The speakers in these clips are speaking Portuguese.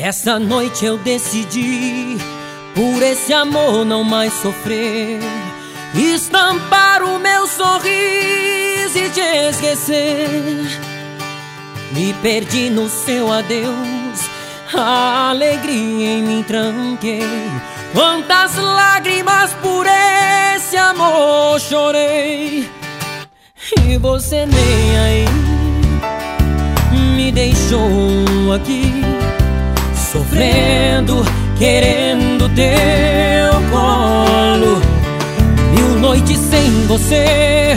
Essa noite eu decidi, por esse amor não mais sofrer, estampar o meu sorriso e te esquecer. Me perdi no seu adeus, a alegria em mim tranquei. Quantas lágrimas por esse amor chorei, e você nem aí me deixou aqui, sofrendo, querendo teu colo. 1000 noites sem você,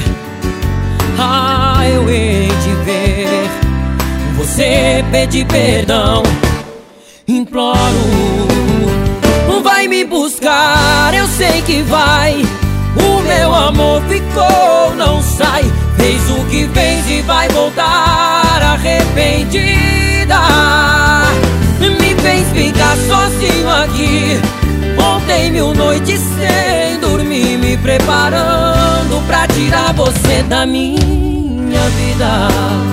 eu hei de ver você pedir perdão. Imploro, vai me buscar, eu sei que vai. O meu amor ficou, não sai. Fez o que fez e vai voltar arrependida. Me fez ficar sozinho aqui. Ontem 1000 noites sem dormir, me preparando pra tirar você da minha vida.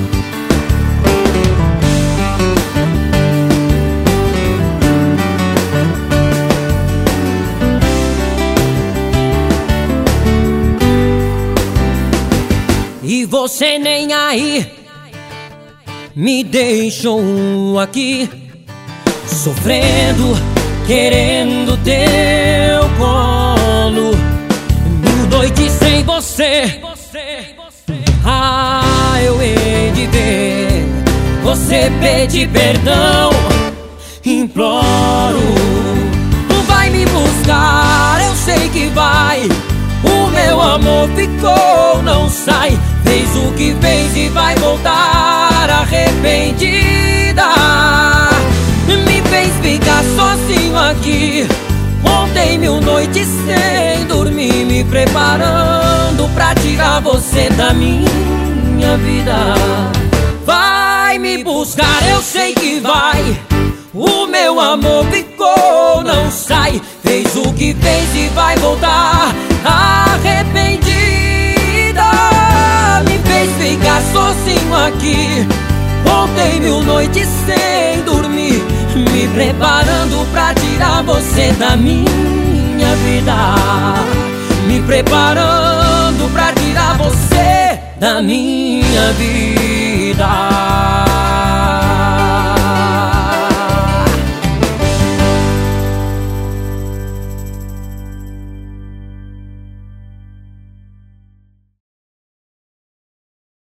E você nem aí me deixou aqui, sofrendo, querendo teu colo. 1000 noites sem você, eu hei de ver você pedir perdão. Imploro, vai me buscar, eu sei que vai. O meu amor ficou, não sai. Fez o que fez e vai voltar arrependida. Me fez ficar sozinho aqui. Ontem 1000 noites sem dormir, me preparando pra tirar você da minha vida. Vai me buscar, eu sei que vai. O meu amor ficou, não sai. Fez o que fez e vai voltar arrependida. Me fez ficar sozinho aqui. Ontem 1000 noites sem dormir, me preparando pra tirar você da minha vida. Me preparando pra tirar você da minha vida.